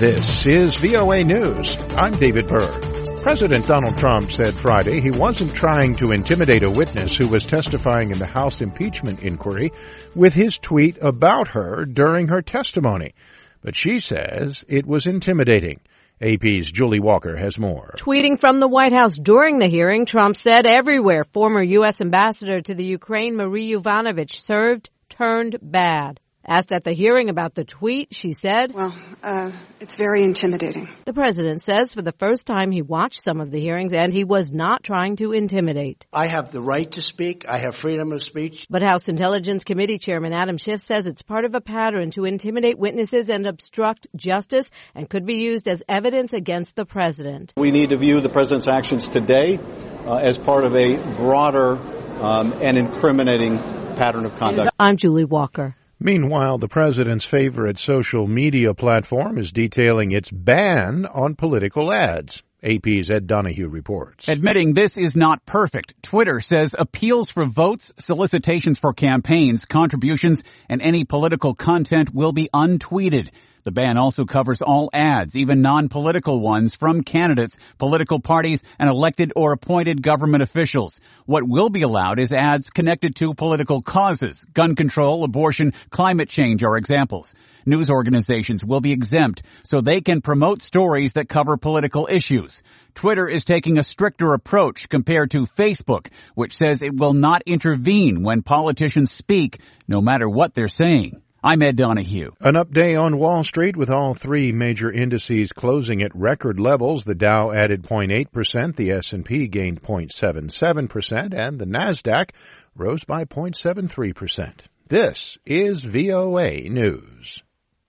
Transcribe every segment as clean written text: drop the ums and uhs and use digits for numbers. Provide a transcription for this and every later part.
This is VOA News. I'm David Byrd. President Donald Trump said Friday he wasn't trying to intimidate a witness who was testifying in the House impeachment inquiry with his tweet about her during her testimony. But she says it was intimidating. AP's Julie Walker has more. Tweeting from the White House during the hearing, Trump said everywhere former U.S. Ambassador to the Ukraine Marie Yovanovitch served turned bad. Asked at the hearing about the tweet, she said, Well, it's very intimidating. The president says for the first time he watched some of the hearings and he was not trying to intimidate. I have the right to speak. I have freedom of speech. But House Intelligence Committee Chairman Adam Schiff says it's part of a pattern to intimidate witnesses and obstruct justice and could be used as evidence against the president. We need to view the president's actions today as part of a broader and incriminating pattern of conduct. I'm Julie Walker. Meanwhile, the president's favorite social media platform is detailing its ban on political ads. AP's Ed Donahue reports. Admitting this is not perfect, Twitter says appeals for votes, solicitations for campaigns, contributions, and any political content will be untweeted. The ban also covers all ads, even non-political ones, from candidates, political parties, and elected or appointed government officials. What will be allowed is ads connected to political causes. Gun control, abortion, climate change are examples. News organizations will be exempt so they can promote stories that cover political issues. Twitter is taking a stricter approach compared to Facebook, which says it will not intervene when politicians speak, no matter what they're saying. I'm Ed Donahue. An up day on Wall Street with all three major indices closing at record levels. The Dow added 0.8%, the S&P gained 0.77%, and the Nasdaq rose by 0.73%. This is VOA News.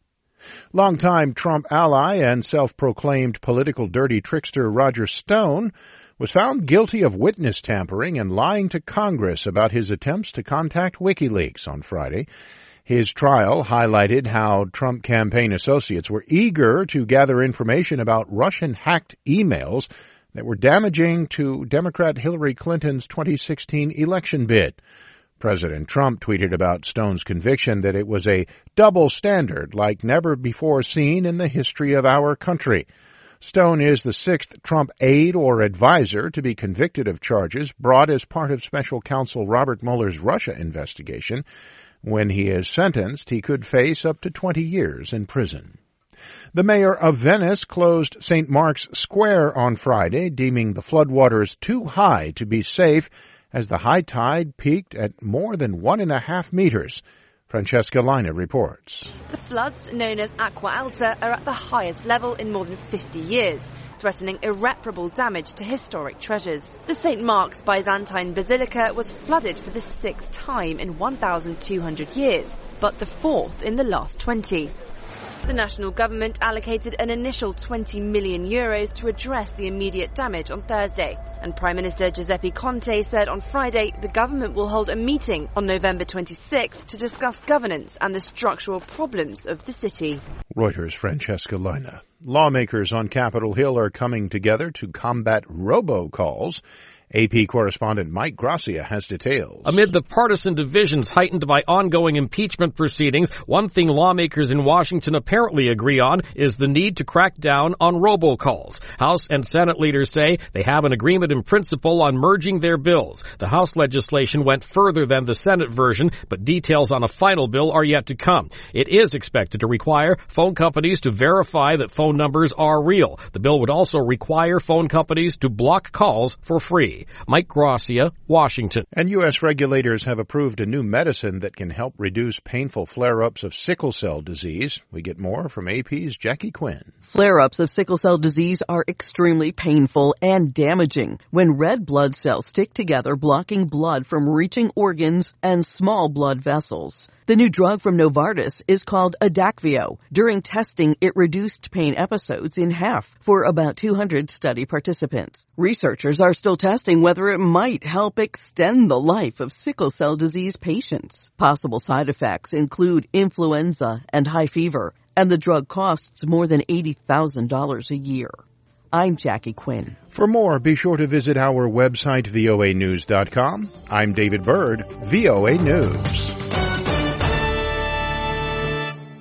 Longtime Trump ally and self-proclaimed political dirty trickster Roger Stone was found guilty of witness tampering and lying to Congress about his attempts to contact WikiLeaks on Friday. His trial highlighted how Trump campaign associates were eager to gather information about Russian-hacked emails that were damaging to Democrat Hillary Clinton's 2016 election bid. President Trump tweeted about Stone's conviction that it was a double standard like never before seen in the history of our country. Stone is the sixth Trump aide or advisor to be convicted of charges brought as part of special counsel Robert Mueller's Russia investigation. When he is sentenced, he could face up to 20 years in prison. The mayor of Venice closed St. Mark's Square on Friday, deeming the floodwaters too high to be safe as the high tide peaked at more than 1.5 meters. Francesca Lina reports. The floods, known as Acqua Alta, are at the highest level in more than 50 years. Threatening irreparable damage to historic treasures. The St. Mark's Byzantine Basilica was flooded for the 6th time in 1,200 years, but the 4th in the last 20. The national government allocated an initial €20 million to address the immediate damage on Thursday. And Prime Minister Giuseppe Conte said on Friday the government will hold a meeting on November 26th to discuss governance and the structural problems of the city. Reuters' Francesca Lina. Lawmakers on Capitol Hill are coming together to combat robocalls. AP correspondent Mike Gracia has details. Amid the partisan divisions heightened by ongoing impeachment proceedings, one thing lawmakers in Washington apparently agree on is the need to crack down on robocalls. House and Senate leaders say they have an agreement in principle on merging their bills. The House legislation went further than the Senate version, but details on a final bill are yet to come. It is expected to require phone companies to verify that phone numbers are real. The bill would also require phone companies to block calls for free. Mike Gracia, Washington. And U.S. regulators have approved a new medicine that can help reduce painful flare-ups of sickle cell disease. We get more from AP's Jackie Quinn. Flare-ups of sickle cell disease are extremely painful and damaging when red blood cells stick together, blocking blood from reaching organs and small blood vessels. The new drug from Novartis is called Adakveo. During testing, it reduced pain episodes in half for about 200 study participants. Researchers are still testing whether it might help extend the life of sickle cell disease patients. Possible side effects include influenza and high fever, and the drug costs more than $80,000 a year. I'm Jackie Quinn. For more, be sure to visit our website, voanews.com. I'm David Byrd, VOA News.